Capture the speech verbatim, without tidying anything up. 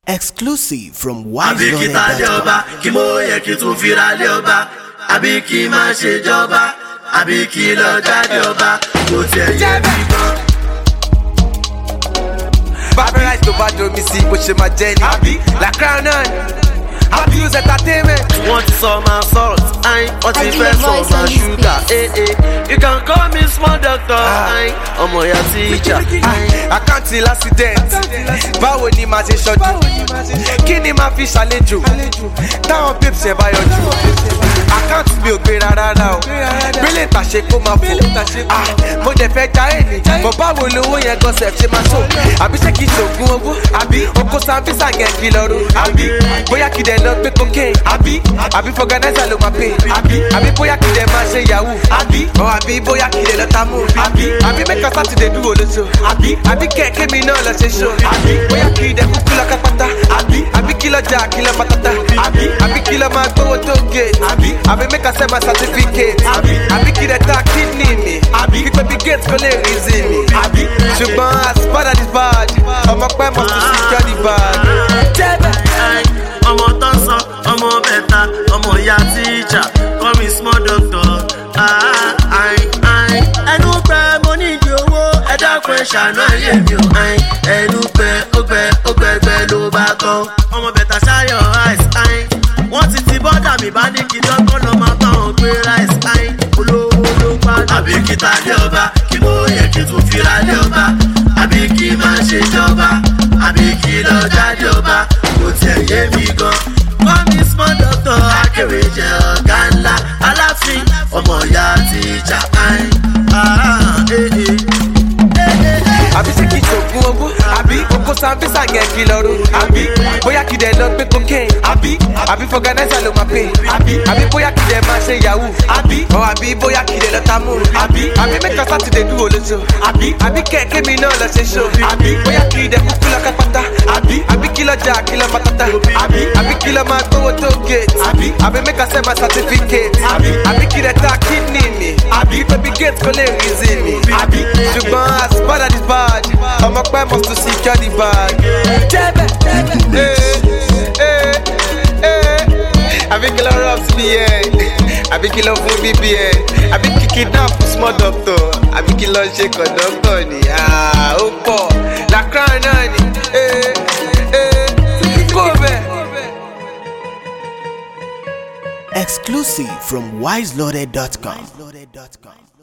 Exclusive from Àbí kí ta lé ọba, kí mo yẹ kí tún fira lé ọba, àbí kí má ṣe jọba, àbí kí lọ jáde ọba, kò tiẹ̀ yẹ mí gan. Babylon tó bá domi sí bó ṣe máa jẹ́ ni. La Crown náà Abuse Entertainment. Wọ́n ti sọ ma salt, ayin, wọ́n ti fẹ́ sọ ma sugar, eh eh. You can call me small doctor, ayin, ọmọ ìyá teacher, ayin. Àkáǹtì l'accident, báwo ni màá ṣe ṣojú? Kí ni màá fi ṣàlejò? Táwọn babes yẹn bá yọjú. Àkáǹtì mi ò gbé rárá o, bílẹ̀ tàṣe kó máa fò. Mo dẹ̀ fẹ́ já èlé, mo báwo lówó yẹn gan sef ṣe máa so? Àbí ṣé kìí ṣògùn owó? Àbí oko Sambisa yẹn kí lọ ro? Àbí bóyá kìí dẹ̀ lọ gbé cocaine? Àbí àbí fọgànáìsà ló máa pè? Àbí àbí bóyá kìí dẹ̀ máa ṣe yahoo? Àbí ọ̀ àbí bóyá kìí dẹ̀ lọ ta mú? Àbí àbí mẹ́ka sátidé dúró lóṣù? Àbí àbí kẹ̀kẹ́ mi náà lọ ṣe ṣó? Àbí bóyá kìí dẹ̀ kúkú lọ kápátá? Àbí àbí kí lọ jà kí lọ pátátá? Àbí àbí kí lọ máa gbówó tó gate? Àbí àbí mẹ́ka sẹ́ máa certificate? Àbí àbí kí dẹ̀ ta kidney mi? Àbí pípẹ́ bí gate kò lè reason mi? Àbí ṣùgbọ́n as bad as it's bad, ọmọ pẹ́ must to secure the bag. Ọmọ tó ń sọ, ọmọ bẹ̀ta, ọmọ ìyá teacher, call me small doctor. Ẹnu pẹ́ mo ní ìdí owó, ẹ dákun ẹ ṣàánú ayé mi o. Ẹnu pẹ́ ó gbẹ ó gbẹgbẹ ló bá tán. Ọmọ bẹ̀ta ṣáyọ̀ ice. Wọ́n ti ti bọ́dà mi bá ní kí dọ́gbọ́n lọ máa bá wọn gbé rice. Olówó ló padà. Àbí kí ta lé ọba, kí mo yẹ kí tún fira lé ọba, àbí kí má ṣe jọba, àbí kí lọ jáde ọba, kò tiẹ̀ yé mi gan. Wọ́n mi small doctor, akéré jẹ́ ọ̀gá ńlá, aláfin, ọmọ ìyá teacher. Àbí ṣé kìí ṣògùn owó? Àbí oko Sambisa yẹn kí lọ ro? Àbí bóyá kìí dẹ̀ lọ gbé cocaine? Àbí àbí fọgànáìsà ló máa pè? Àbí àbí bóyá kìí dẹ̀ máa ṣe yahoo? Àbí ọ̀ àbí bóyá kìí dẹ̀ lọ ta mú? Àbí àbí mẹ́ka sátidé dúró lóṣù? Àbí àbí kẹ̀kẹ́ mi náà lọ ṣe ṣó? Àbí bóyá kìí dẹ̀ kúkú lọ kápátá? Àbí àbí kí lọ jà kí lọ pátátá? Àbí àbí kí lọ máa gbówó tó gate? Àbí àbí mẹ́ka sẹ́ máa certificate? Àbí àbí kìí dẹ̀ ta kidney mi? Àbí pípẹ́ bí gate kò lè reason mi? Àbí ṣùgbọ́n as bad as it's bad, ọmọ pẹ́ must to secure the bag. Jẹ́bẹ̀ àbí kí lọ rub C B N, àbí kí lọ fún B B N, àbí kí kidnap small doctor, àbí kí lọ ṣe conductor ni. Ó pọ̀ La Crown náà ni. Kó bẹ̀. Exclusive from wise loaded dot com.